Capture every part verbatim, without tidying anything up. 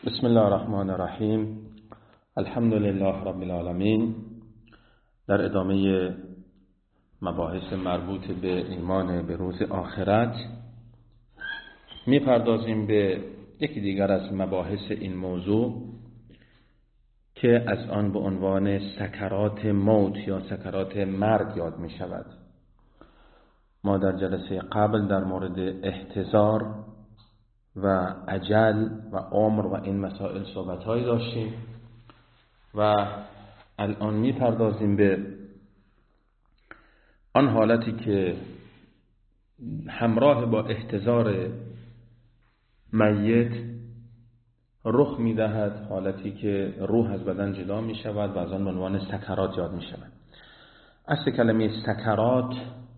بسم الله الرحمن الرحیم. الحمد لله رب العالمین. در ادامه مباحث مربوط به ایمان به روز آخرت میپردازیم به یکی دیگر از مباحث این موضوع که از آن به عنوان سکرات موت یا سکرات مرگ یاد می شود. ما در جلسه قبل در مورد احتضار و اجل و عمر و این مسائل صحبت‌هایی داشتیم و الان می‌پردازیم به آن حالتی که همراه با احتضار میت رخ می‌دهد، حالتی که روح از بدن جدا می‌شود و از آن به عنوان سکرات یاد می‌شود. اصل کلمه سکرات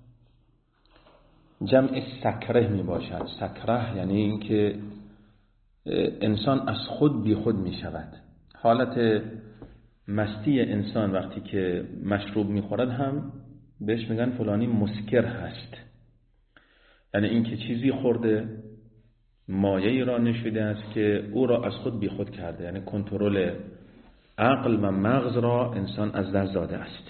جمع سکره می باشد. سکره یعنی اینکه انسان از خود بی خود می شود. حالت مستی انسان وقتی که مشروب می خورد هم بهش میگن فلانی مسکر هست، یعنی اینکه چیزی خورده مایه‌ای را نشوده است که او را از خود بی خود کرده، یعنی کنترل عقل و مغز را انسان از دست داده است.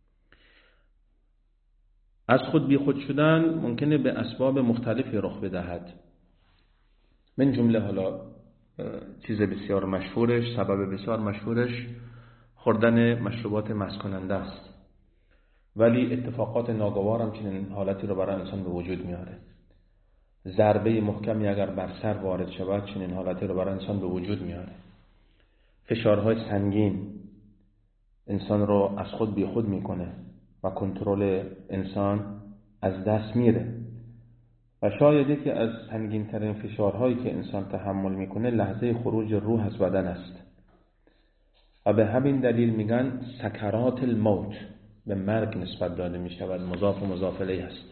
از خود بی خود شدن ممکنه به اسباب مختلفی رخ بدهد. من جمله حالا چیز بسیار مشهورش، سبب بسیار مشهورش خوردن مشروبات مست کننده است، ولی اتفاقات ناگوار هم چنین حالتی رو برای انسان به وجود میاره. ضربه محکمی اگر بر سر وارد شود چنین حالتی رو برای انسان به وجود میاره. فشارهای سنگین انسان رو از خود بی خود میکنه و کنترل انسان از دست میره و شاید یکی از سنگین ترین فشارهایی که انسان تحمل میکنه لحظه خروج روح از بدن است و به همین دلیل میگن سکرات الموت، به مرگ نسبت داده میشود، مضاف و مضاف الیه است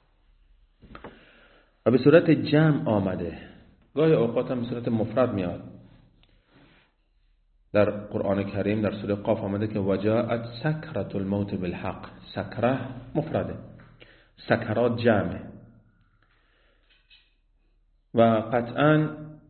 و به صورت جمع آمده، گاهی اوقات هم به صورت مفرد میاد. در قرآن کریم در سوره قاف آمده که وجاءت سکرت الموت بالحق. سکره مفرده، سکرات جمعه و قطعا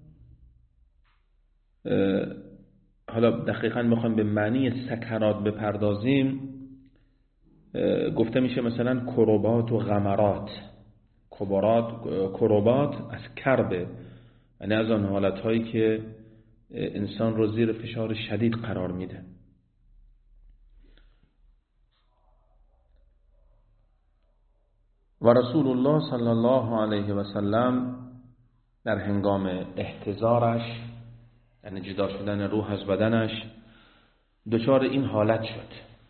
حالا دقیقا بخوایم به معنی سکرات بپردازیم گفته میشه مثلا کروبات و غمرات. کروبات کروبات از کربه، یعنی از آن حالت هایی که انسان رو زیر فشار شدید قرار میده. و رسول الله صلی الله علیه و سلم در هنگام احتضارش، یعنی جدا شدن روح از بدنش، دچار این حالت شد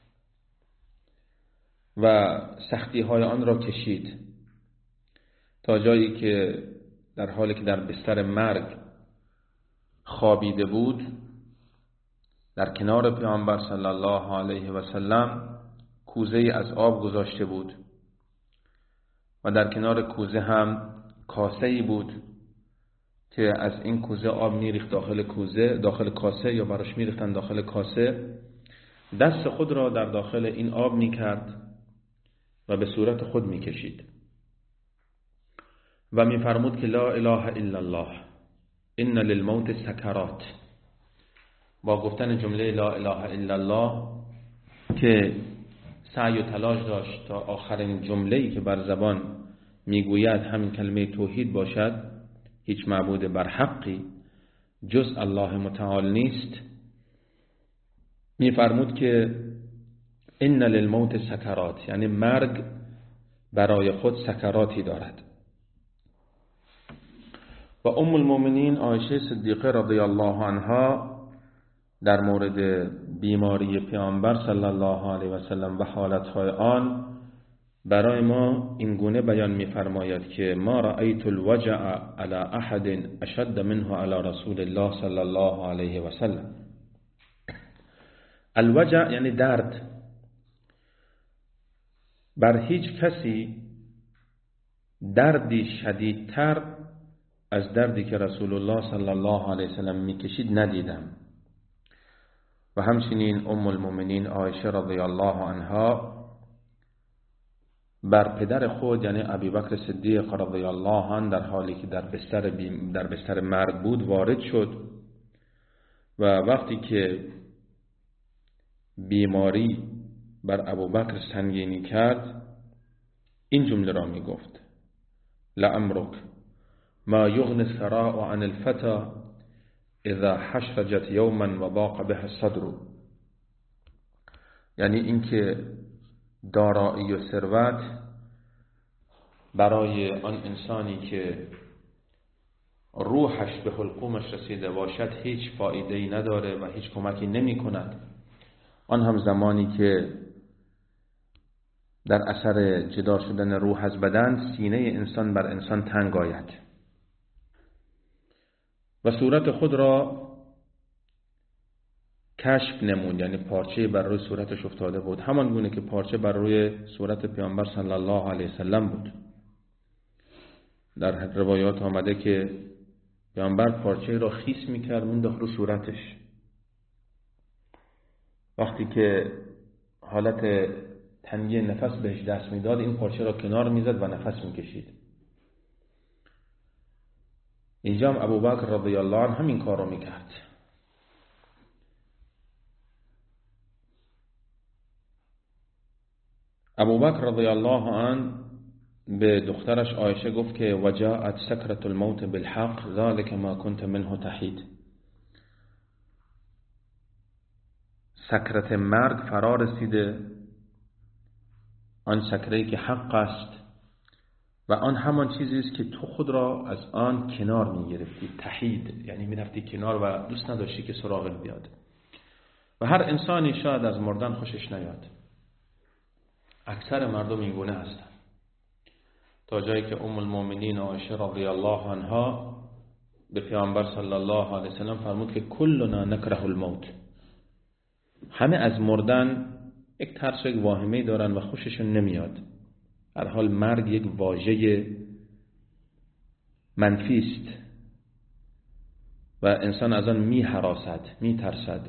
و سختی های آن را کشید تا جایی که در حالی که در بستر مرگ خوابیده بود در کنار پیامبر صلی الله علیه و سلم کوزه‌ای از آب گذاشته بود و در کنار کوزه هم کاسه‌ای بود که از این کوزه آب میریخت داخل کوزه، داخل کاسه، یا براش میریختن داخل کاسه. دست خود را در داخل این آب میکرد و به صورت خود میکشید و میفرمود که لا اله الا الله ان للموت سکرات. با گفتن جمله لا اله الا الله که سعی و تلاش داشت تا آخرین جمله‌ای که بر زبان میگوید همین کلمه توحید باشد، هیچ معبود بر حقی جز الله متعال نیست، میفرمود که ان للموت سکرات، یعنی مرگ برای خود سکراتی دارد. و ام المؤمنین عایشه صدیقه رضی الله عنها در مورد بیماری پیامبر صلی الله علیه و سلم و حالتهای آن برای ما این گونه بیان می‌فرماید که ما رأیت الوجع علی احد اشد منه علی رسول الله صلی الله علیه و سلم. الوجع یعنی درد. بر هیچ کسی دردی شدیدتر از دردی که رسول الله صلی الله علیه و سلم میکشید ندیدم. و همچنین ام المؤمنین عایشه رضی الله عنها بر پدر خود یعنی ابوبکر صدیق رضی الله عنه در حالی که در بستر در بستر مرگ بود وارد شد و وقتی که بیماری بر ابوبکر سنگینی کرد این جمله را می گفت: لعمرک ما یغنی الثراء عن الفتى اذا حشرجت یوما و ضاق به الصدر. یعنی اینکه دارایی و ثروت برای آن انسانی که روحش به حلقومش رسیده باشد هیچ فایده‌ای نداره و هیچ کمکی نمی کند، آن هم زمانی که در اثر جدا شدن روح از بدن سینه انسان بر انسان تنگ آید. و صورت خود را کشف نمود، یعنی پارچه بر روی صورتش افتاده بود، همان گونه که پارچه بر روی صورت پیامبر صلی الله علیه وسلم بود. در روایات آمده که پیامبر پارچه را خیس میکرد مونداخت رو صورتش. وقتی که حالت تنگی نفس بهش دست میداد این پارچه را کنار میزد و نفس میکشید. اینجا هم ابوبکر رضی الله عنه همین کار را میکرد. ابوبکر رضی الله عنه به دخترش عایشه گفت که وجاءت سکرة الموت بالحق ذلك ما كنت منه تحید. سکرت مرگ فرا رسیده، آن سکره‌ای که حق است و آن همان چیزی است که تو خود را از آن کنار می‌گرفتی. تحید یعنی می‌رفتی کنار و دوست نداشتی که سراغت بیاد. و هر انسانی شاید از مردن خوشش نیاد، اکثر مردم این گونه هستند، تا جایی که ام المؤمنین عایشه رضی الله عنها به پیامبر صلی الله علیه وسلم فرمود که کلنا نکره الموت، همه از مردن یک ترس و یک واهمه دارن و خوششون نمیاد. هر حال مرگ یک واژه منفی است و انسان از آن می هراسد، می ترسد،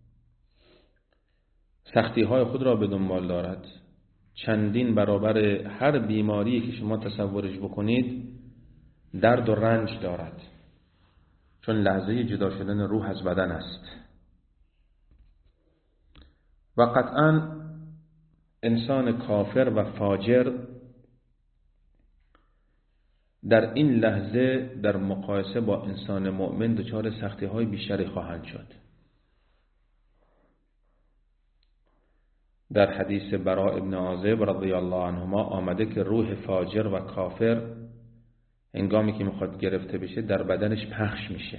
سختی های خود را به دنبال دارد. چندین برابر هر بیماری که شما تصورش بکنید درد و رنج دارد، چون لحظه جدا شدن روح از بدن است. و قطعا انسان کافر و فاجر در این لحظه در مقایسه با انسان مؤمن دچار سختی های بیشتری خواهند شد. در حدیث براء ابن عازب رضی الله عنهما آمده که روح فاجر و کافر هنگامی که میخواد گرفته بشه در بدنش پخش میشه.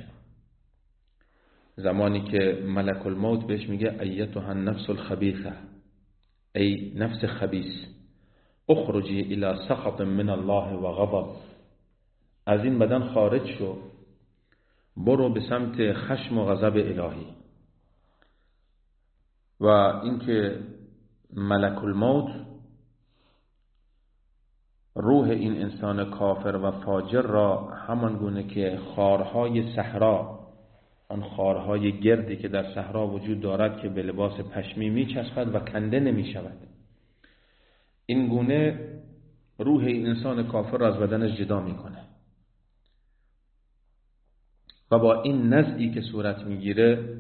زمانی که ملک الموت بهش میگه ایتها النفس الخبیثه، ای نفس خبیث، اخرجی الی سخط من الله و غضب، از این بدن خارج شو، برو به سمت خشم و غضب الهی. و اینکه ملک الموت روح این انسان کافر و فاجر را همان گونه که خارهای صحرا، آن خارهای گردی که در صحرا وجود دارد که به لباس پشمی میچسبد و کنده نمی شود، این گونه روح این انسان کافر را از بدنش جدا میکنه و با این نزعی که صورت میگیره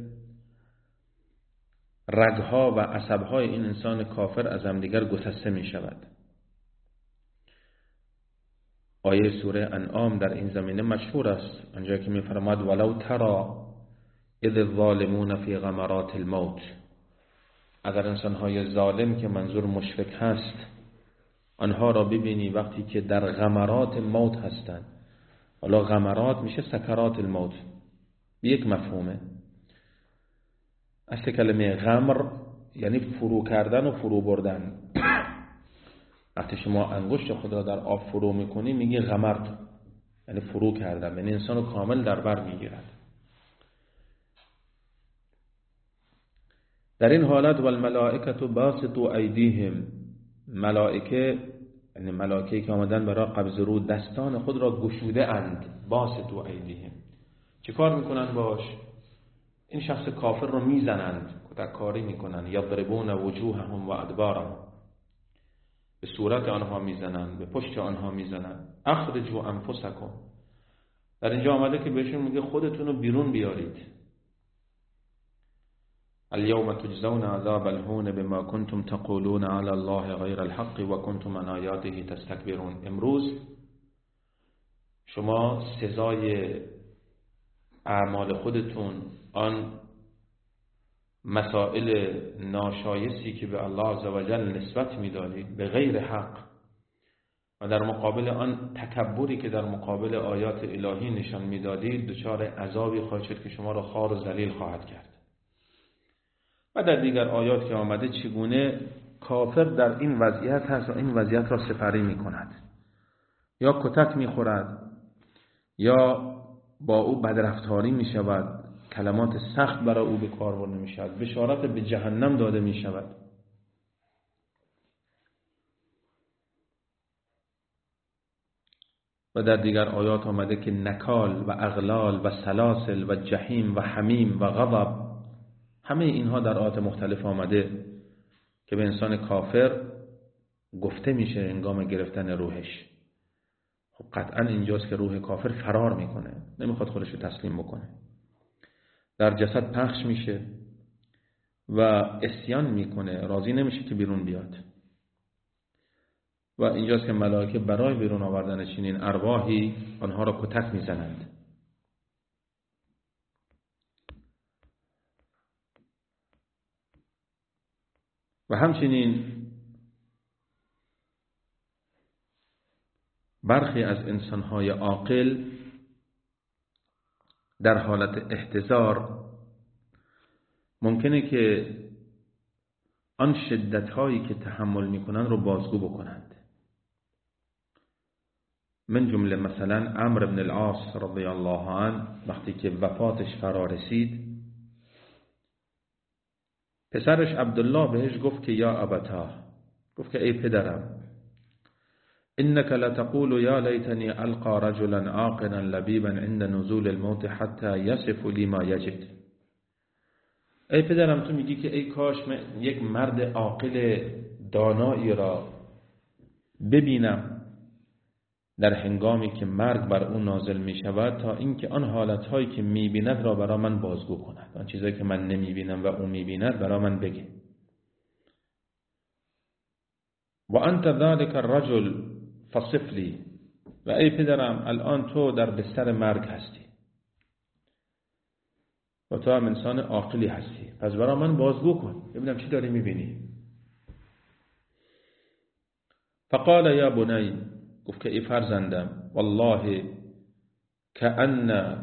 رگها و عصبهای این انسان کافر از هم دیگر گسسته می شود. آیه سوره انعام در این زمینه مشهور است، آنجا که می فرماید ولو ترى اذ الظالمون فی غمرات الموت، اگر انسانهای ظالم که منظور مشفق هست آنها را ببینی وقتی که در غمرات موت هستند. حالا غمرات میشه سکرات الموت، به یک مفهومه. اصل کلمه غمر یعنی فرو کردن و فرو بردن. وقتی شما انگشت خود را در آب فرو میکنی میگی غمرت، یعنی فرو کردن، یعنی انسان رو کامل در بر میگیرد. در این حالت والملائکه باسطوا ایدیهم، ملائکه یعنی ملائکه‌ای که آمدن برای قبض روح دستان خود را گشوده اند. باسطوا ایدیهم چه کار میکنن باش؟ این شخص کافر رو میزنند، کتککاری میکنند. یضربون وجوههم و ادبارهم، به صورت آنها میزنند، به پشت آنها میزنند. اخرجوا انفسکم، در اینجا آمده که بهشون میگه خودتون رو بیرون بیارید. اليوم تجزون عذاب الهون بما کنتم تقولون علی الله غیر الحق و کنتم عن آیاته تستکبرون. امروز شما سزای اعمال خودتون، آن مسائل ناشایستی که به الله عزوجل نسبت میدادید به غیر حق و در مقابل آن تکبری که در مقابل آیات الهی نشان میدادید، دچار عذابی خواهید شد که شما را خوار و ذلیل خواهد کرد. و در دیگر آیات که آمده چگونه کافر در این وضعیت هست و این وضعیت را سپری می کند، یا کتک می خورد یا با او بدرفتاری می شود، کلمات سخت برای او به کار برده می شود، بشارت به جهنم داده می شود. و در دیگر آیات آمده که نکال و اغلال و سلاسل و جهیم و حمیم و غضب، همه اینها در آیات مختلف آمده که به انسان کافر گفته میشه هنگام گرفتن روحش. خب قطعا اینجاست که روح کافر فرار میکنه، نمیخواد خودش رو تسلیم بکنه، در جسد پخش میشه و عصیان میکنه، راضی نمیشه که بیرون بیاد. و اینجاست که ملائکه برای بیرون آوردن چنین ارواحی آنها را کتک میزنند. و همچنین برخی از انسانهای عاقل در حالت احتضار ممکنه که آن شدت‌هایی که تحمل می‌کنند رو بازگو بکنند. من جمله مثلا عمرو بن العاص رضی الله عنه وقتی که وفاتش فرا رسید، پسرش عبدالله بهش گفت که یا ابتا، گفت که ای پدرم، انك لتقول یا لیتنی القى رجلا عاقلا لبیبا عند نزول الموت حتى یصف لی ما یجد. ای پدرم تو میگی که ای کاش من یک مرد عاقل دانایی را ببینم در هنگامی که مرگ بر او نازل می شود، تا اینکه آن حالتهایی که می بیند را برای من بازگو کند، آن چیزایی که من نمی بینم و او می بیند برای من بگه. و انت ذلك الرجل فصف لی، و ای پدرم الان تو در بستر مرگ هستی و تو هم انسان عاقلی هستی، پس برای من بازگو کن ببینم چی داری می بینی. فقال یا بنی، گفت که ای فرزندم، والله کأن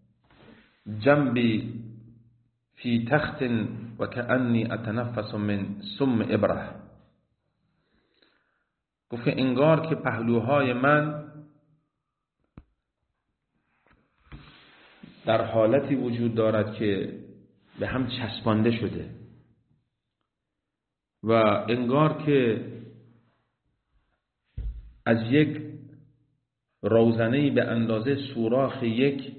جنبی فی تخت و کأنی اتنفس من سم ابره. گفت که انگار که پهلوهای من در حالتی وجود دارد که به هم چسبانده شده و انگار که از یک روزنه‌ای به اندازه سوراخ یک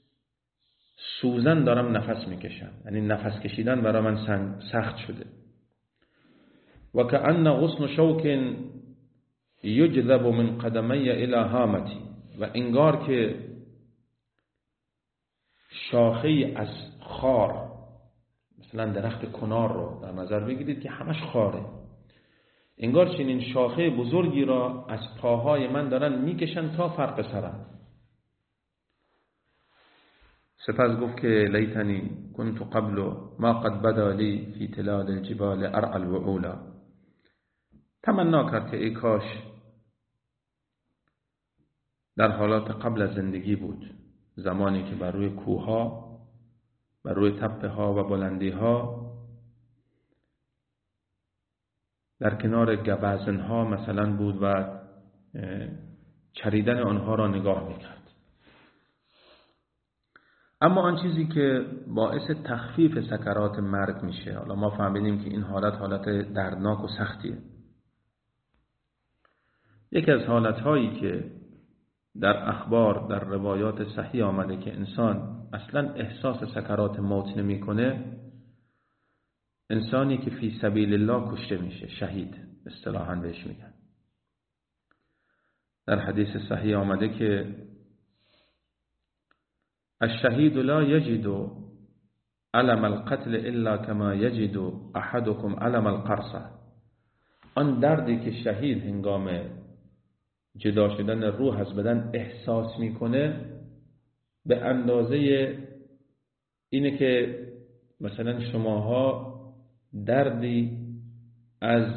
سوزن دارم نفس میکشم، یعنی نفس کشیدن برای من سخت شده. و کأن غصن شوک یجذب من قدمی الی هامتی، و انگار که شاخه از خار، مثلا درخت کنار رو در نظر بگیرید که همش خاره، انگار چنین شاخه بزرگی را از پاهای من دارن میکشن تا فرق سرم. سپس گفت که لیتنی کنت قبل ما قد بدا لی فی تلال الجبال ارعى الوعولا. تمنا کرد که ای کاش در حالات قبل از زندگی بود، زمانی که بر روی کوهها، بر روی تپه ها و بلندی ها، در کنار گوزن ها مثلا بود و چریدن آنها را نگاه میکرد. اما آن چیزی که باعث تخفیف سکرات مرگ میشه، حالا ما فهمیدیم که این حالت حالت دردناک و سختیه. یکی از حالتهایی که در اخبار در روایات صحیح آمده که انسان اصلا احساس سکرات موت نمیکنه، انسانی که فی سبیل الله کشته میشه، شهید اصطلاحاً بهش میگن. در حدیث صحیح آمده که الشهید لا یجد علم القتل الا كما یجد احدكم علم القرصه. آن دردی که شهید هنگام جدا شدن روح از بدن احساس میکنه به اندازه اینه که مثلا شماها دردی از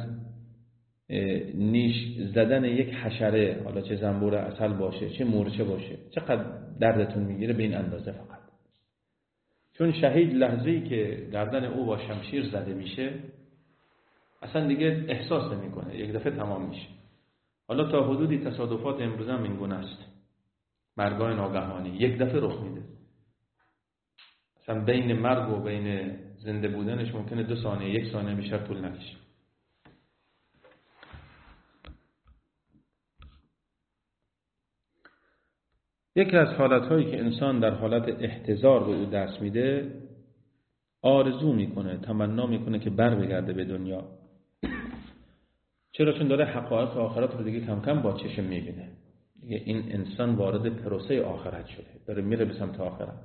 نیش زدن یک حشره، حالا چه زنبور عسل باشه چه مورچه باشه، چقدر دردتون میگیره به این اندازه فقط. چون شهید لحظه‌ای که گردن او با شمشیر زده میشه اصلا دیگه احساس نمیکنه، یک دفعه تمام میشه. حالا تا حدودی تصادفات امروز هم این گونه است، مرگای ناگهانی یک دفعه رخ میده. مثلا بین مرگ و بین زنده بودنش ممکنه دو ثانیه یک ثانیه بیشتر طول نکشه. یکی از حالتهایی که انسان در حالت احتضار به او دست میده، آرزو میکنه، تمنا میکنه که بر بگرده به دنیا. چرا؟ چون داره حقایق آخرت رو دیگه کم کم با چشم میبینه. دیگه این انسان وارد پروسه آخرت شده، داره میره به سمت آخرت.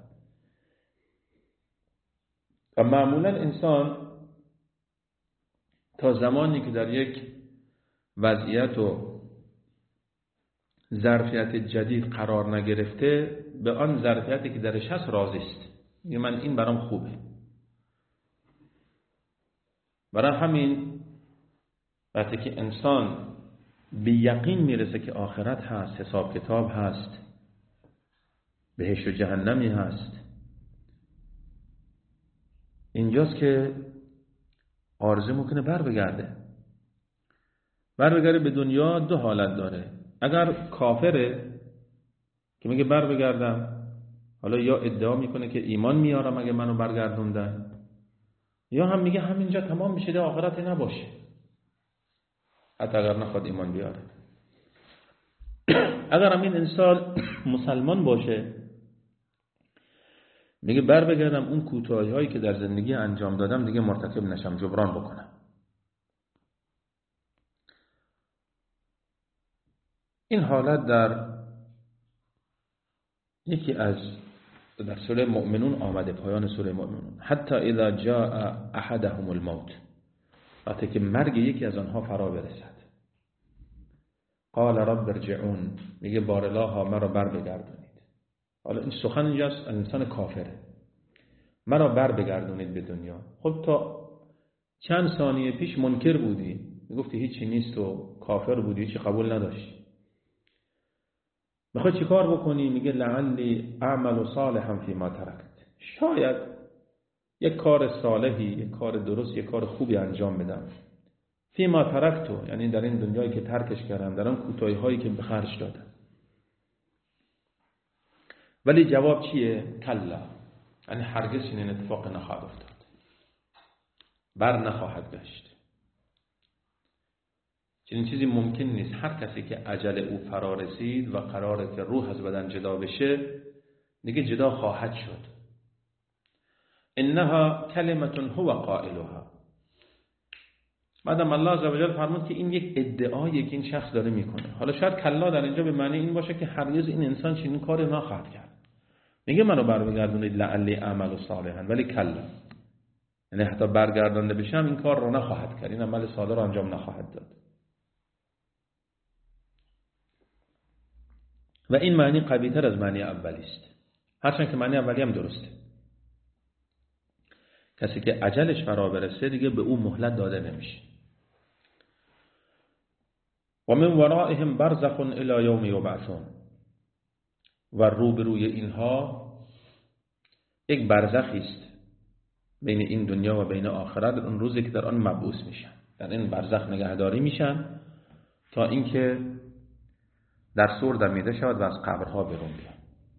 و معمولا انسان تا زمانی که در یک وضعیت و ظرفیت جدید قرار نگرفته، به آن ظرفیتی که درش هست راضی است. میگه من این برام خوبه. برای همین وقتی که انسان به یقین میرسه که آخرت هست، حساب کتاب هست، بهشت و جهنمی هست، اینجاست که آرزو میکنه بر بگرده. بر بگرده به دنیا دو حالت داره. اگر کافره که میگه بر بگردم، حالا یا ادعا میکنه که ایمان میارم اگه منو برگردوندن، یا هم میگه همینجا تمام میشه، آخرت نباشه، حتی اگر نخواد ایمان بیاره. اگر هم این انسان مسلمان باشه، میگه بر بگردم اون کوتاهی هایی که در زندگی انجام دادم دیگه مرتکب نشم، جبران بکنم. این حالت در یکی از در سوره مؤمنون آمده، پایان سوره مؤمنون. حتی اذا جاء احدهم الموت، وقتی که مرگ یکی از آنها فرا برسد، قال رب ارجعون، میگه بارالله مرا بر بگردونید. حالا این سخن اینجاست انسان کافره، مرا بر بگردونید به دنیا. خب تا چند ثانیه پیش منکر بودی، میگفتی هیچی نیست و کافر بودی، هیچی قبول نداشتی. میخوای چی کار بکنی؟ میگه لعلی اعمل صالحا فیما ترکت، شاید یک کار صالحی، یک کار درست، یک کار خوبی انجام بدم. فیما ترکتو یعنی در این دنیایی که ترکش کردم، در آن کوتاهی هایی که به خرج دادم. ولی جواب چیه؟ کلا، یعنی هرگز این اتفاق نخواهد افتاد، بر نخواهد گشت. چنین چیزی ممکن نیست. هر کسی که اجل او فرا رسید و قراره که روح از بدن جدا بشه، دیگه جدا خواهد شد. انها کلمه هو قائلها. بعدم الله عزوجل فرمود که این یک ادعایی که این شخص داره میکنه. حالا شاید کلا در اینجا به معنی این باشه که هرگز این انسان چنین کاری نخواهد کرد. میگه منو برمیگردونید لعلی اعمل صالحا، ولی کلا، یعنی حتی برگردانده بشم این کار رو نخواهد کرد، این عمل صالح رو انجام نخواهد داد. و این معنی قوی تر از معنی اولی است، هرچند که معنی اولی هم درسته. کسی که اجلش فرا برسه دیگه به او مهلت داده نمیشه. و من ورائهم برزخ الی یوم یبعثون، و روبروی اینها یک برزخی است بین این دنیا و بین آخرت، اون روزی که در آن مبعوث میشن، در این برزخ نگهداری میشن تا اینکه در سور دمیده شود و از قبرها بیرون بیان.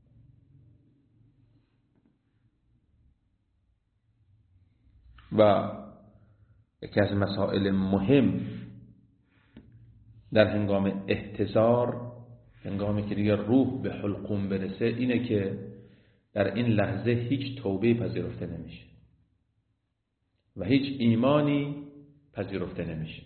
و یکی از مسائل مهم در هنگام احتضار، هنگامی که دیگر روح به حلقوم برسه، اینه که در این لحظه هیچ توبه پذیرفته نمیشه و هیچ ایمانی پذیرفته نمیشه.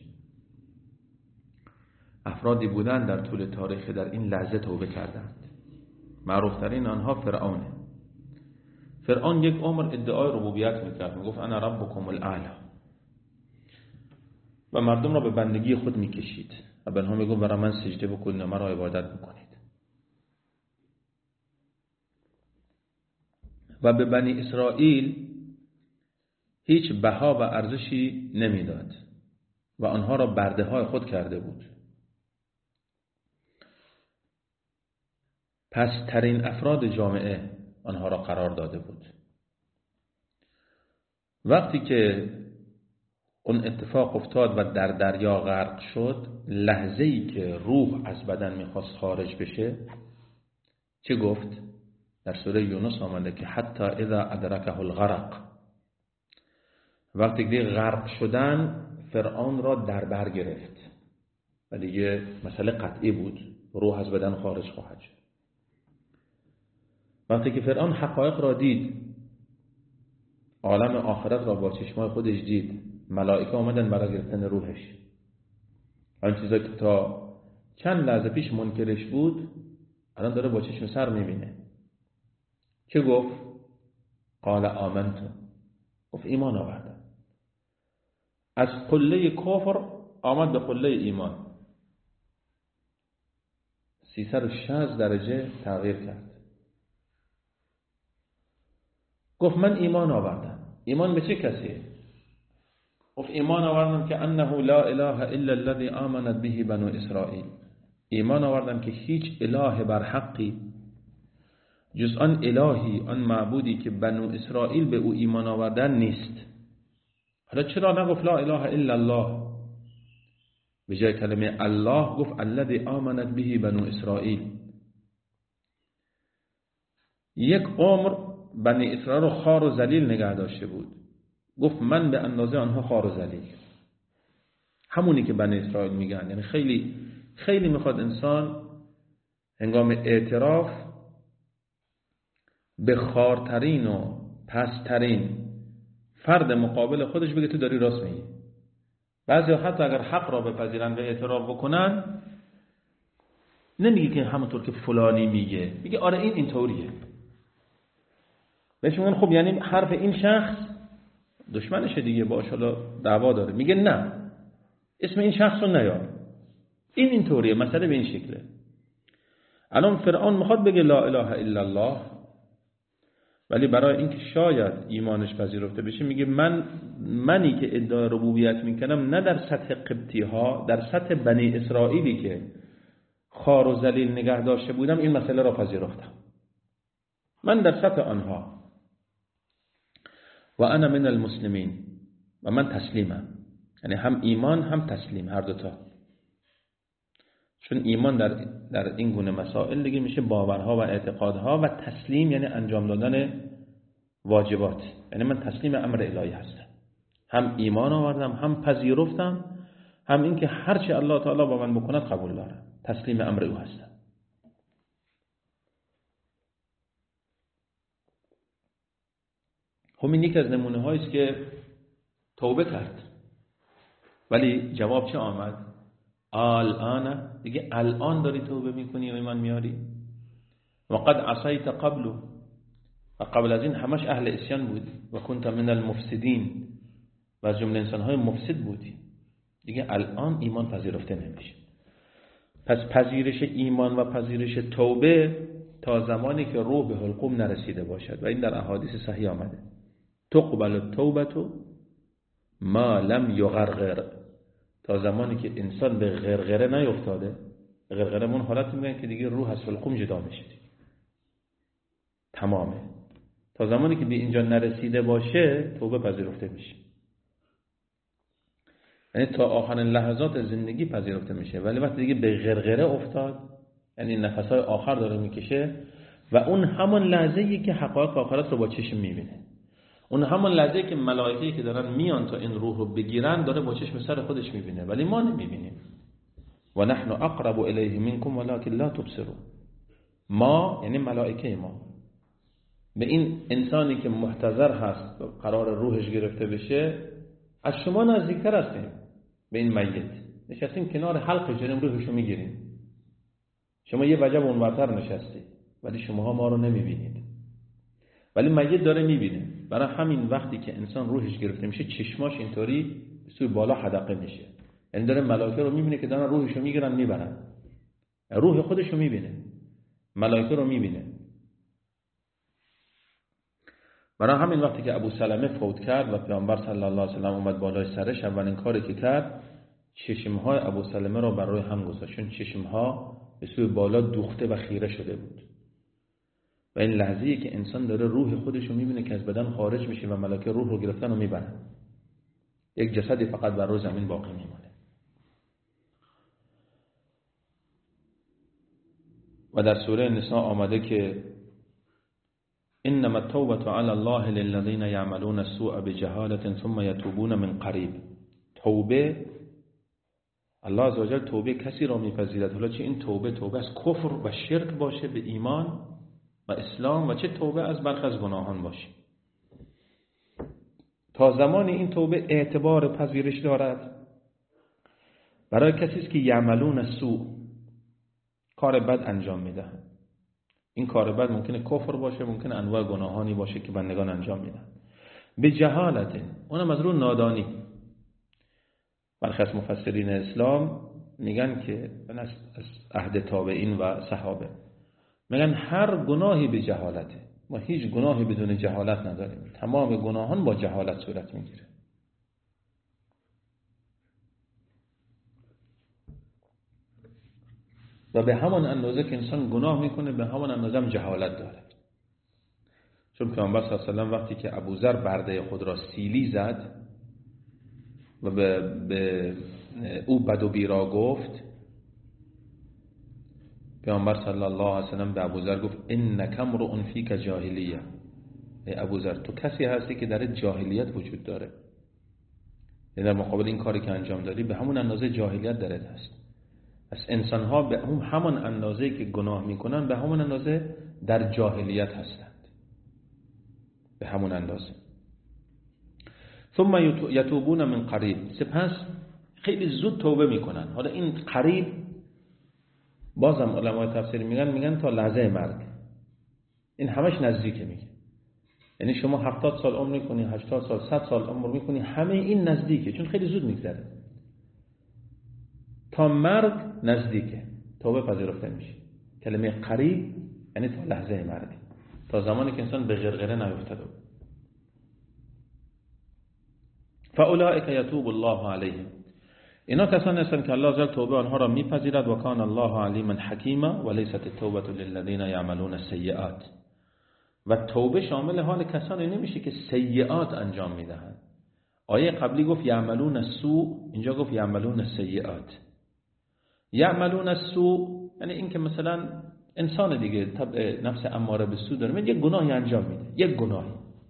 افرادی بودن در طول تاریخ در این لحظه توبه کردند. معروف ترین آنها فرعونه. فرعون یک عمر ادعای ربوبیت میکرد، میگفت انا ربکم الاعلی و مردم را به بندگی خود میکشید و به آنها میگفت برای من سجده بکنید و مرا عبادت میکنید و به بنی اسرائیل هیچ بها و ارزشی نمیداد و آنها را برده های خود کرده بود. پس ترین افراد جامعه آنها را قرار داده بود. وقتی که اون اتفاق افتاد و در دریا غرق شد، لحظه‌ای که روح از بدن میخواست خارج بشه چه گفت؟ در سوره یونس آمده که حتی اذا ادرکه الغرق، وقتی که غرق شدن فرعون را در بر گرفت و دیگه مسئله قطعی بود، روح از بدن خارج خواهد شد. وقتی که فرعون حقایق را دید، عالم آخرت را با چشمای خودش دید، ملائکه آمدن برای گرفتن روحش. آن چیزا که تا چند لحظه پیش منکرش بود الان داره با چشم سر میبینه. چه گفت؟ قال آمنت، گفت ایمان آوردم. از قله کفر آمد به قله ایمان، سیصد و شصت درجه تغییر کرد. گفت من ایمان آوردم. ایمان به چه کسی؟ گفت ایمان آوردم که انه لا اله الا الذي آمنت به بنو اسرائیل. ایمان آوردم که هیچ اله بر حقی جز آن الهی، آن معبودی که بنو اسرائیل به او ایمان آوردن نیست. حالا چرا نگفت لا اله الا الله؟ به جای کلمه الله گفت الذي آمنت به بنو اسرائیل. یک عمر بنی اسرائیل رو خوار و ذلیل نگه داشته بود، گفت من به اندازه آنها خوار و ذلیل. همونی که بنی اسرائیل میگن. یعنی خیلی خیلی میخواد انسان هنگام اعتراف به خوارترین و پسترین فرد مقابل خودش بگه تو داری راست میگی. بعضی حتی اگر حق را بپذیرن و اعتراف بکنن نمیگه که همونطور که فلانی میگه، میگه آره این اینطوریه. بهش میگن خب یعنی حرف این شخص دشمنشه دیگه، باش حالا دعوا داره. میگه نه، اسم این شخص رو نیار، این اینطوریه، مسئله به این شکله. الان فرعون میخواد بگه لا اله الا الله، ولی برای اینکه شاید ایمانش پذیرفته بشه میگه من منی که ادعای ربوبیت میکنم نه در سطح قبطی ها، در سطح بنی اسرائیلی که خوار و ذلیل نگه داشته بودم این مسئله را پذیرفتم. من در سطح آنها و انا من المسلمین، و من تسلیمم. یعنی هم ایمان هم تسلیم، هر دوتا. چون ایمان در در این گونه مسائل دیگه میشه باورها و اعتقادها و تسلیم یعنی انجام دادن واجبات. یعنی من تسلیم امر الهی هستم، هم ایمان آوردم هم پذیرفتم، هم اینکه هر چه الله تعالی با من بکند قبول دارم، تسلیم امر او هستم. خب این یک از نمونه هایی است که توبه کرد، ولی جواب چه آمد؟ الان، دیگه الان داری توبه میکنی و ایمان میاری؟ و قد عصیت قبل، و قبل از این همش اهل عصیان بودی و کنت من المفسدین، و از جمله انسانهای مفسد بودی. دیگه الان ایمان پذیرفته نمیشه. پس پذیرش ایمان و پذیرش توبه تا زمانی که روح به حلقوم نرسیده باشد، و این در احادیث صحیح آمده، تقبل التوبه ما لم یغرغر، تا زمانی که انسان به غرغره نیفتاده. غرغره من حالت میگن که دیگه روح از حلقوم جدا میشه، تمامه. تا زمانی که به اینجا نرسیده باشه توبه پذیرفته میشه. یعنی تا آخرین لحظات زندگی پذیرفته میشه، ولی وقتی دیگه به غرغره افتاد، یعنی نفسهای آخر داره میکشه، و اون همون لحظه‌ای که حقایق آخرت رو با چشم میبینه، اون همون لحظه‌ای که ملائکه‌ای که دارن میان تا این روح رو بگیرن داره با چشم سر خودش میبینه، ولی ما نمیبینیم. و نحن اقرب الیه منکم ولکن لا تبصرون. ما یعنی ملائکه ما به این انسانی که محتضر هست قرار روحش گرفته بشه از شما نزدیکتر هستیم. به این میت نشستیم کنار حلقش داریم روحشو میگیریم. شما یه وجب اونورتر نشستی ولی شماها ما رو نمیبینید. ولی میت داره میبینه. برای همین وقتی که انسان روحش گرفته میشه چشماش اینطوری سوی بالا حدقه میشه، یعنی داره ملائکه رو میبینه که دارن روحش رو میگیرن میبرن. روح خودش رو میبینه، ملائکه رو میبینه. برای همین وقتی که ابو سلمه فوت کرد و پیامبر صلی الله علیه و آله اومد بالای سرش، اولین کاری که کرد چشمهای ابو سلمه رو بر روی هم گذاشت، چون چشمها به سوی بالا دوخته و خیره شده بود. و این لحظه‌ای که انسان داره روح خودش رو میبینه که از بدن خارج میشه و ملائکه روح رو گرفتن و میبرن. یک جسدی فقط بر روی زمین باقی میمونه. و در سوره نساء آمده که انما التوبة علی الله للذین یعملون السوء بجهالة ثم یتوبون من قریب. توبه، الله عزوجل توبه کسی را میپذیرد، حالا چه این توبه توبه از کفر و شرک باشه به ایمان و اسلام، و چه توبه از برخی از گناهان باشه. تا زمان این توبه اعتبار پذیرش دارد برای کسی است که یعملون السوء، کار بد انجام میده. این کار بد ممکنه کفر باشه، ممکنه انواع گناهانی باشه که بندگان انجام میدن. به جهالت، اونم از رو نادانی. برخی از مفسرین اسلام میگن که از عهد تابعین و صحابه میگن هر گناهی به جهالته، ما هیچ گناهی بدون جهالت نداریم، تمام گناهان با جهالت صورت میگیره. و به همان اندازه که انسان گناه میکنه به همان اندازه هم جهالت داره. چون پیامبر صلی الله علیه و آله وقتی که ابوذر برده خود را سیلی زد و به, به او بد و بیرا گفت، پیامبر صلی الله علیه و آله به ابوذر گفت انک امرؤ فیک جاهلیه. ای ابوذر تو کسی هستی که در جاهلیت وجود داره، یعنی در مقابل این کاری که انجام دادی به همون اندازه جاهلیت درت هست. پس انسان ها به همون اندازه که گناه میکنن به همون اندازه در جاهلیت هستند، به همون اندازه. ثم یتوبون من قریب، سپس خیلی زود توبه میکنن. حالا این قریب بازم علمای تفسیر میگن میگن تا لحظه مرگ، این همش نزدیکه. میگه یعنی شما هفتاد سال عمر میکنی، هشتاد سال، صد سال عمر میکنی، همه این نزدیکه، چون خیلی زود میگذره. تا مرگ نزدیکه، توبه پذیرفته میشه. کلمه قریب یعنی تا لحظه مرگ، تا زمانی که انسان به غرغره نیفتاده. فاولئک یتوب الله علیهم، اینا کسانی هستند که الله عزوجل توبه آنها را میپذیرد. و کان الله علیما حکیما و لیست التوبه للذین یعملون السیئات. و توبه شامل حال کسانی نمیشه که سیئات انجام میدهند. آیه قبلی گفت یعملون السوء، اینجا گفت یعملون السیئات. یعملون السوء یعنی این که مثلا انسان دیگه طبع نفس اماره به سو داره، یک گناهی انجام میده، یک گناهی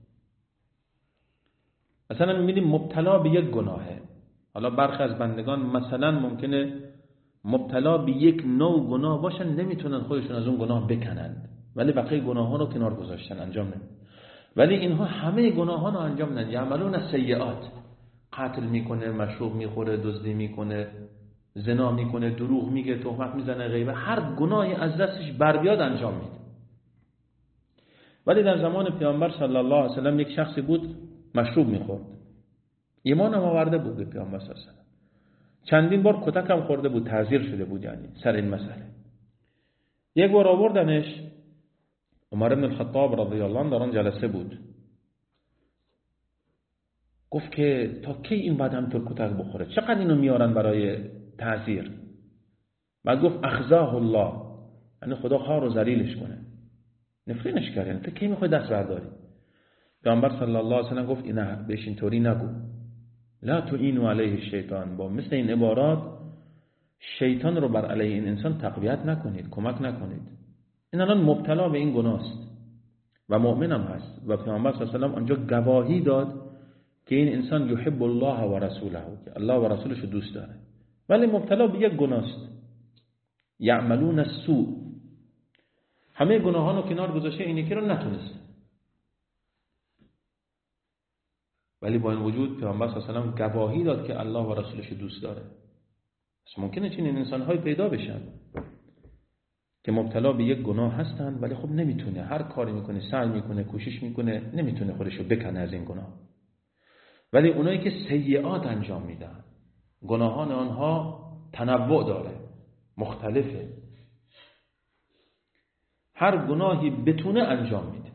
مثلا میبینیم مبتلا به یک گناهه. حالا برخی از بندگان مثلا ممکنه مبتلا به یک نوع گناه باشن، نمیتونن خودشون از اون گناه بکنند، ولی بقیه گناهان رو کنار گذاشتن، انجام نمیدن. ولی اینها همه گناهان رو انجام میدن. یعملون السیئات، قتل میکنه، مشروب میخوره، دزدی میکنه، زنا میکنه، دروغ میگه، تهمت میزنه، غیبت، هر گناهی از دستش بر بیاد انجام میده. ولی در زمان پیامبر صلی الله علیه و سلم یک شخصی بود مشروب میخورد، ایمان هم آورده بود به پیامبر صلی الله علیه و سلم، چندین بار کتک هم خورده بود، تعزیر شده بود یعنی سر این مسئله. یک بار آوردنش، عمر بن الخطاب رضی الله عنه در آن جلسه بود، گفت که تا کی این بعد همطور کتک بخوره؟ چقدر اینو میارن برای تعزیر؟ بعد گفت اخزاه الله، یعنی خدا خار و ذلیلش کنه، نفرینش کرد، یعنی تا کی میخوای دست برداری؟ پیامبر صلی الله علیه و سلم گفت اینا بهش اینطوری نگو، لا تعینوا علیه الشیطان، با مثل این عبارات شیطان رو بر علیه این انسان تقویت نکنید، کمک نکنید. این الان مبتلا به این گناه است و مؤمن هم هست و پیامبر صلی الله علیه و سلم آنجا گواهی داد که این انسان یحب الله و رسوله، که الله و رسولش رو دوست داره، ولی مبتلا به یک گناه است. یعملون السوء، همه گناهان رو کنار گذاشته، این یکی رو نتونست. ولی با این وجود پیامبر صلی الله علیه و سلم گواهی داد که الله و رسولش رو دوست داره. پس ممکنه چنین انسان‌های پیدا بشن. که مبتلا به یک گناه هستن ولی خب نمیتونه، هر کاری میکنه، سعی میکنه، کوشش میکنه، نمیتونه خودشو بکنه از این گناه. ولی اونایی که سیئات انجام میدن، گناهان آنها تنوع داره، مختلفه، هر گناهی بتونه انجام میده.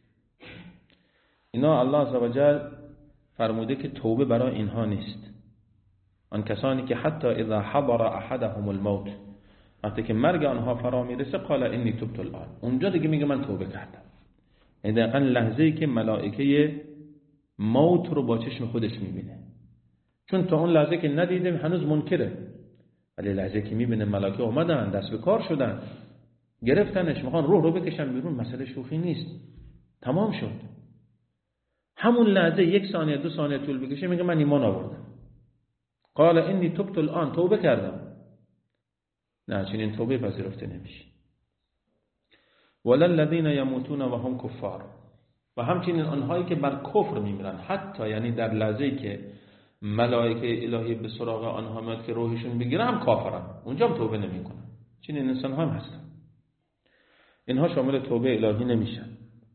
اینا الله عزوجل فرموده که توبه برای اینها نیست. آن کسانی که حتی اذا حضر احدهم الموت، وقتی که مرگ آنها فرا میرسه، قال انی تبت الان، اونجا دیگه میگه من توبه کردم. این دقیقا لحظه‌ای که ملائکه موت رو با چشم خودش میبینه، چون تا اون لحظه که ندیده هنوز منکره، ولی لحظه که میبینه ملائکه اومدن، دست به کار شدن، گرفتنش، میخوان روح رو بکشن بیرون، مسئله شوخی نیست، تمام شد. همون لحظه یک ثانیه دو ثانیه طول بکشه میگه من ایمان آوردم. قال انی تبت الان، توبه کردم. نه، چنین توبه پذیرفته نمیشه. ولا الذین یموتون و هم کفار، و همچنین آنهایی که بر کفر میمیرن، حتی یعنی در لحظه‌ای که ملائکه الهی به سراغ آنها میاد که روحشون بگیره هم کافرن، اونجا هم توبه نمیکنن. چنین انسان هم هستن. اینها شامل توبه الهی نمیشن.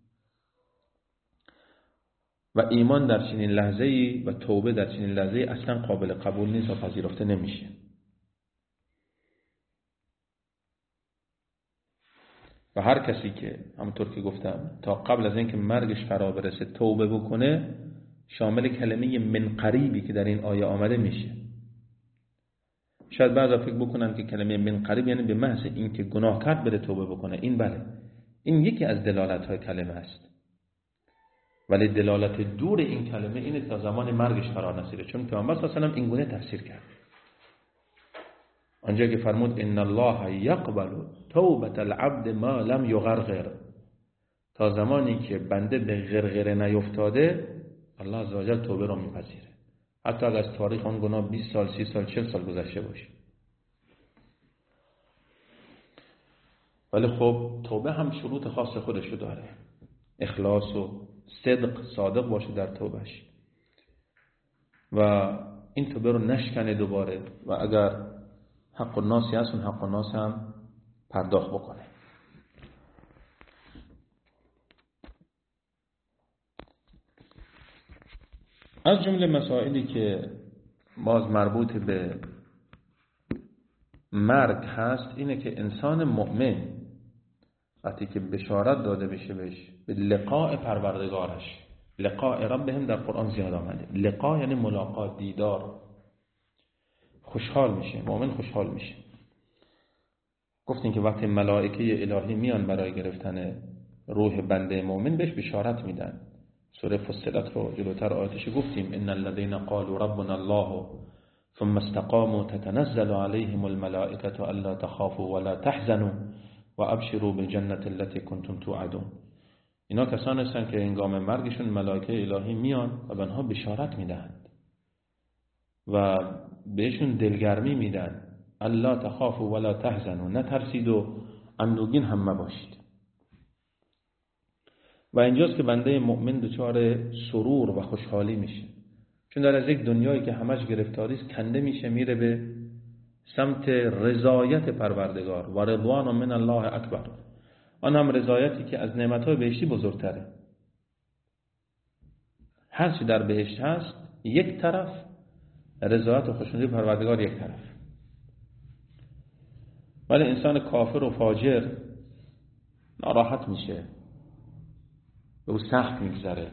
و ایمان در چنین لحظه‌ای و توبه در چنین لحظه‌ای اصلا قابل قبول نیست و پذیرفته نمیشه. و هر کسی که همونطور که گفتم تا قبل از اینکه مرگش فرا برسه توبه بکنه، شامل کلمه من قریبی که در این آیه آمده میشه. شاید بعضا فکر بکنن که کلمه من قریب یعنی به محض اینکه گناه کرد بره توبه بکنه. این بله، این یکی از دلالت‌های کلمه است، ولی دلالت دور این کلمه اینه تا زمان مرگش فرا نرسه، چون پیامبر صلی الله علیه و آله این گونه تفسیر کرد. آنجا که فرمود ان الله یقبل توبة العبد ما لم یغرغر، تا زمانی که بنده به غرغره نیفتاده الله عزوجل توبه را میپذیره، حتی اگر از تاریخ آن گناه بیست سال، سی سال، چهل سال گذشته باشه. ولی خب توبه هم شروط خاص خودشو داره، اخلاص و صدق، صادق باشه در توبهش و این توبه رو نشکنه دوباره، و اگر حق الناسی هست اون حق الناس هم پرداخت بکنه. از جمله مسائلی که باز مربوط به مرگ هست اینه که انسان مؤمن وقتی که بشارت داده بشه بهش به لقاء پروردگارش، لقاء ربهم در قرآن زیاد آمده، لقاء یعنی ملاقات، دیدار، خوشحال میشه، مؤمن خوشحال میشه. گفتیم که وقتی ملائکه الهی میان برای گرفتن روح بنده مؤمن بهش بشارت میدن. سوره فصلت رو جلوتر آیاتش گفتیم ان الذين قالوا ربنا الله ثم استقاموا تتنزل عليهم الملائكة الا تخافوا ولا تحزنوا وابشروا بالجنة التي كنتم توعدون. اینا کسانی هستن که هنگام مرگشون ملائکه الهی میان و به آنها بشارت میدهند و بهشون دلگرمی میدن، الا تخافوا ولا تحزنوا، نترسید و اندوهگین هم مباشید. و اینجاست که بنده مؤمن دچار سرور و خوشحالی میشه، چون در از یک دنیایی که همش گرفتاری است کنده میشه، میره به سمت رضایت پروردگار. و رضوان من الله اکبر، آن هم رضایتی که از نعمتهای بهشتی بزرگتره. هر چی در بهشت هست یک طرف، رضایت و خوشنودی پروردگار یک طرف. ولی انسان کافر و فاجر ناراحت میشه، به او سخت میگذره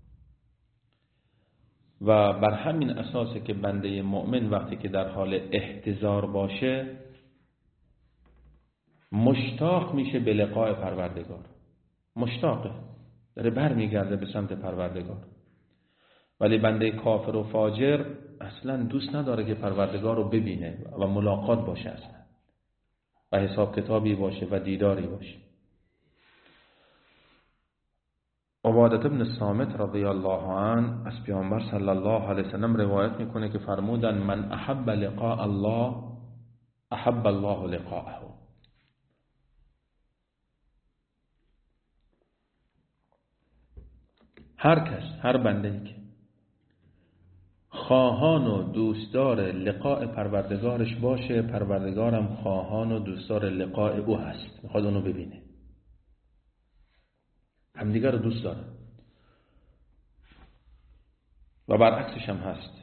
و بر همین اساسه که بنده مؤمن وقتی که در حال احتضار باشه مشتاق میشه به لقاء پروردگار، مشتاقه، داره بر میگرده به سمت پروردگار. ولی بنده کافر و فاجر اصلا دوست نداره که پروردگار رو ببینه و ملاقات باشه اصلا و حساب کتابی باشه و دیداری باشه. عبادة بن الصامت رضی الله عنه از پیامبر صلی الله علیه وسلم روایت میکنه که فرمودن من احب لقاء الله احب الله لقاءه. هر کس، هر بنده‌ای که خواهان و دوستدار لقاء پروردگارش باشه، پروردگارم خواهان و دوستدار لقاء او هست، میخواد اونو ببینه، همدیگر رو دوست داره. و برعکسش هم هست.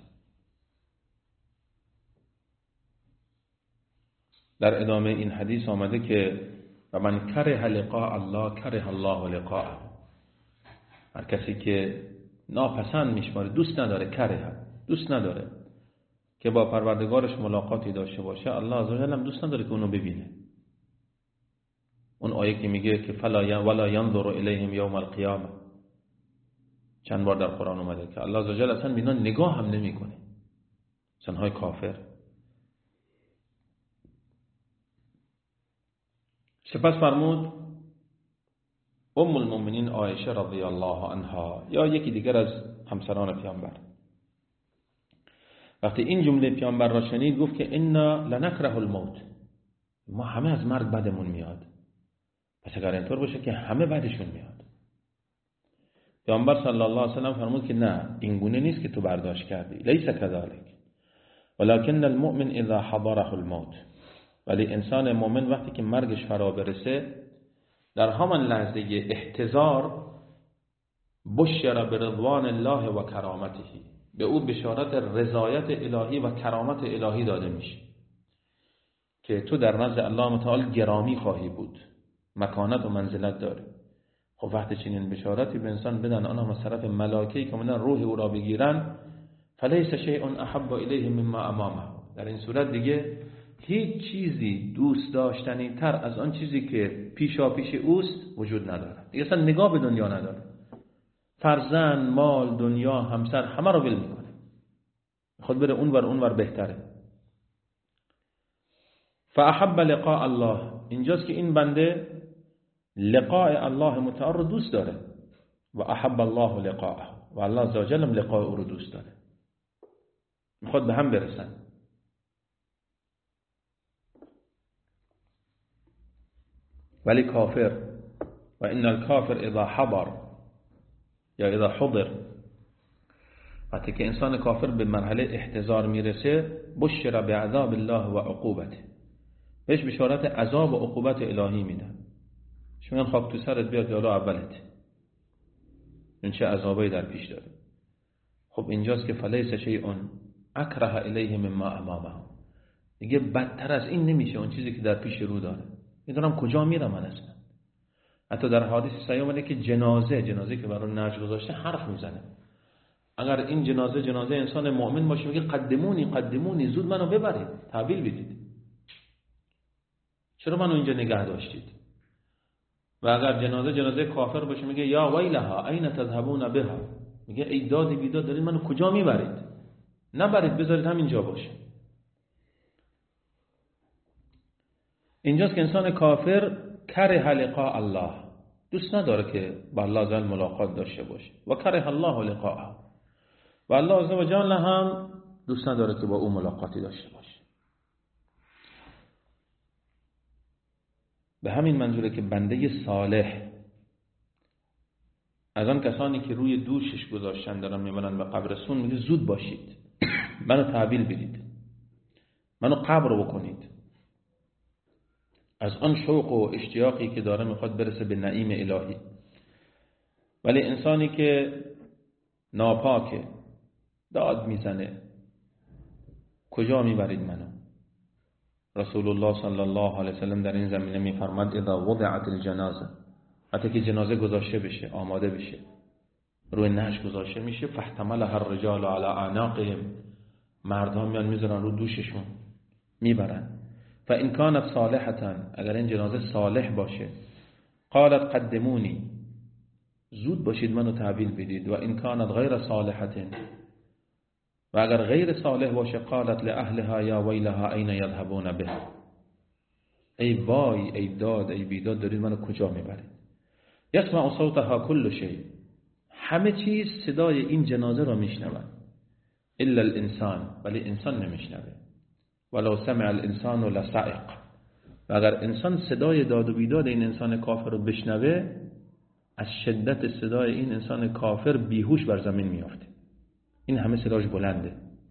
در ادامه این حدیث آمده که و من کره لقاء الله کره الله لقاءه، هر کسی که ناپسند میشماره، دوست نداره، کره دوست نداره که با پروردگارش ملاقاتی داشته باشه، الله عزوجل هم دوست نداره که اونو ببینه. اون آیه که میگه که فلا ولا ينظر الیهم یوم القیامه، چند بار در قرآن اومده که الله عزوجل اصلا به اینا نگاه هم نمیکنه، انسان‌های کافر. سپس فرمود ام المؤمنین عایشه رضی الله عنها یا یکی دیگر از همسران پیامبر وقتی این جمله پیامبر را شنید گفت که انا لنکره الموت، ما همه از مرگ بدمون میاد. پس اگر اینطور باشه که همه بدشون میاد. پیامبر صلی الله علیه و سلم فرمود که نه، این گونه نیست که تو برداشت کردی، لیس کذالک ولکن المؤمن اذا حضره الموت، ولی انسان مؤمن وقتی که مرگش فرا برسه در همان لحظه احتضار بشر برضوان الله و کرامته، به او بشارت رضایت الهی و کرامت الهی داده میشه که تو در نزد الله متعال گرامی خواهی بود، مکانت و منزلت داره. خب وقتی چنین بشارتی به انسان بدن، آنها از طرف ملائکه‌ای که اومدن روح او را بگیرن، فلیس شیء احب الیه مما امامه، در این صورت دیگه هیچ چیزی دوست داشتنی تر از آن چیزی که پیشا پیش اوست وجود نداره. دیگه اصلا نگاه به دنیا نداره، فرزند، مال، دنیا، همسر، همه رو ول میکنه، خود بره اونور اونور بهتره. فاحب لقاء الله، اینجاست که این بنده لقاء الله متعال رو دوست داره. و احب الله لقاءه، و الله عزوجل هم لقاء او رو دوست داره، میخواد به هم برسن. ولی کافر و ان الکافر اذا حضر یا اذا حضر، وقتی که انسان کافر به مرحله احتضار میرسه، بشر بعذاب الله و عقوبته، بهش بشارت عذاب و عقوبت الهی میدن. شما خاک تو سرت بیاد یالا اولت، این چه عذابی در پیش داره. خب اینجاست که فلیس شیء اکره الیه مما امامه، دیگه بدتر از این نمیشه اون چیزی که در پیش رو داره. میدونم کجا میرم من اصلا. حتی در حدیث صحیح اومده که جنازه جنازه که برای نعش گذاشته حرف میزنه. اگر این جنازه جنازه انسان مؤمن باشه میگه قدمونی قدمونی، زود منو ببرید، تحویل بدید، چرا منو اینجا نگه داشتید؟ و اگر جنازه جنازه کافر باشه میگه یا ویلها این تذهبون بها، میگه ای دادی بیداد دارید منو کجا میبرید؟ نبرید، بذارید همینجا باشه. اینجاست که انسان کافر کره لقاء الله، دوست نداره که با الله عزوجل ملاقات داشته باشه. و کره الله لقاءه، و الله عزوجل هم دوست نداره که با او ملاقاتی داشته باشه. به همین منظوره که بنده صالح از آن کسانی که روی دوشش گذاشتن دارن میبرن به قبرستون، میگه زود باشید، منو تحویل بدید، منو قبر بکنید. از آن شوق و اشتیاقی که داره میخواد برسه به نعیم الهی. ولی انسانی که ناپاکه، داد میزنه، کجا میبرید منو؟ رسول الله صلی الله علیه وسلم در این زمینه میفرماد اذا وضعت الجنازه، وقتی که جنازه گذاشته بشه، آماده بشه، روی نعش گذاشته میشه، فاحتملها الرجال علی اعناقهم، مردان میان میذارن رو دوششون میبرن. فان كانت صالحه، اگر این جنازه صالح باشه، قالت قدمونی، زود باشید منو تحویل بدید. و ان كانت غیر صالحه، و اگر غیر صالح باشه، قالت لاهلها یا ویلها این یذهبون به، ای وای، ای داد، ای بیداد، دارید منو کجا میبرید؟ یسمع صوتها کل شیء، همه چیز صدای این جنازه را میشنوند، الا الانسان، ولی انسان نمیشنوه. ولو سمع الانسان لصعق، و اگر انسان صدای داد و بیداد این انسان کافر رو بشنوه، از شدت صدای این انسان کافر بیهوش بر زمین میافته. این همه صداش بلنده،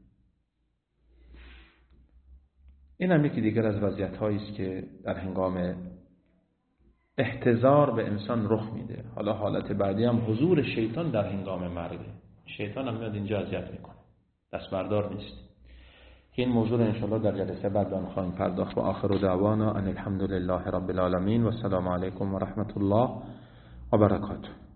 این هم یکی دیگر از وضعیت‌هایی است که در هنگام احتضار به انسان رخ میده. حالا حالت بعدی هم حضور شیطان در هنگام مرگ. شیطان هم میاد اینجا اذیت میکنه، دست بردار نیست. این موضوع رو انشاءالله در جلسه بعد آن خواهیم پرداخت. و آخر دعوانا ان الحمد لله رب العالمین و السلام علیکم و رحمت الله و برکاته.